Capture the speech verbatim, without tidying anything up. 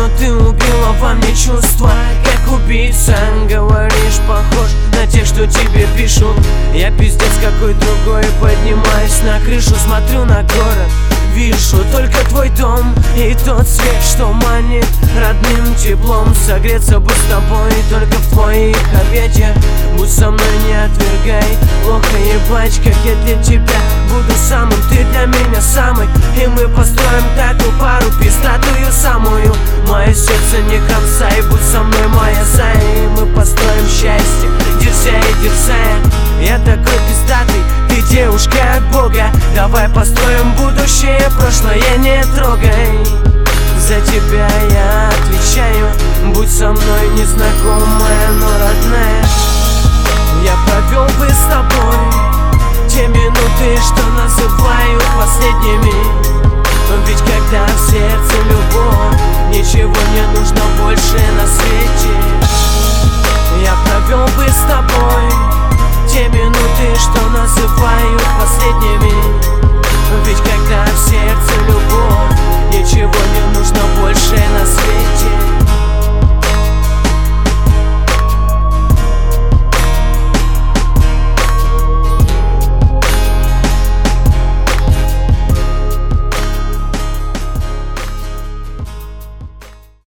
но ты убила во мне чувства, как убийца. Говоришь, похож на тех, что тебе пишут. Я пиздец какой другой, поднимаюсь на крышу, смотрю на город, вижу только твой дом и тот свет, что манит родным теплом. Согреться бы с тобой только в твоих объятиях. Будь со мной, не отвергай, плохо ебать, как я для тебя буду самым, ты для меня самый. И мы построим такую пару, пиздатую самую. Мое сердце не конца, и будь со мной, моя зая. И мы построим счастье, дерзя и дерзая. Я такой пиздатый, ты девушка от Бога. Давай построим будущее, прошлое не трогай. За тебя я отвечаю, будь со мной, незнакомая, но родная. Я провел бы с тобой те минуты, что называют последними. Ведь когда в сердце любовь, не